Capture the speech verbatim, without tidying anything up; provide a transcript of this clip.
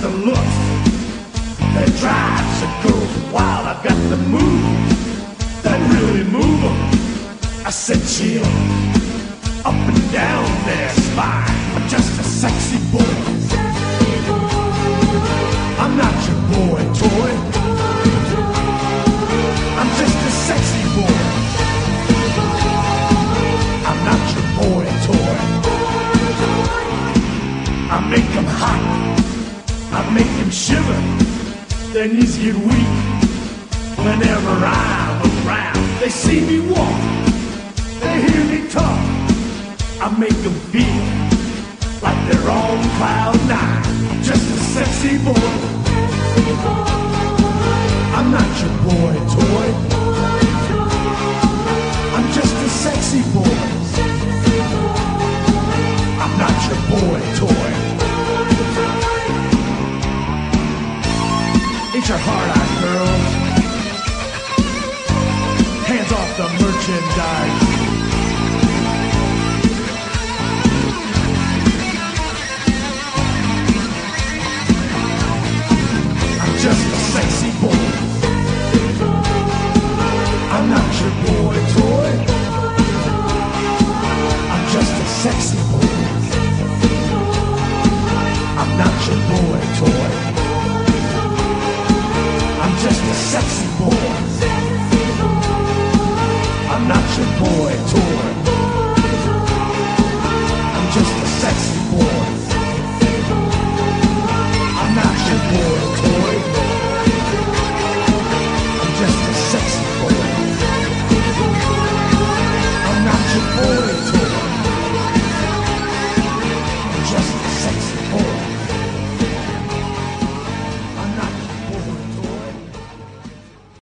the look that drives the girls wild. I've got the moves that really move them. I said chill up and down their spine. I'm just a sexy boy. I'm not your boy toy. I'm just a sexy boy. I'm not your boy toy. I make them hot, I make them shiver. Their knees get weak whenever I'm around. They see me walk, they hear me talk. I make them feel like they're on cloud nine. I'm just a sexy boy. I'm not your boy toy. I'm just a sexy boy. I'm not your boy toy. Ain't your heart out, girl? Hands off the merchandise. I'm just a sexy boy. I'm not your boy toy. I'm just a sexy boy. I'm not your boy toy. I'm just a sexy boy. I'm not your boy toy.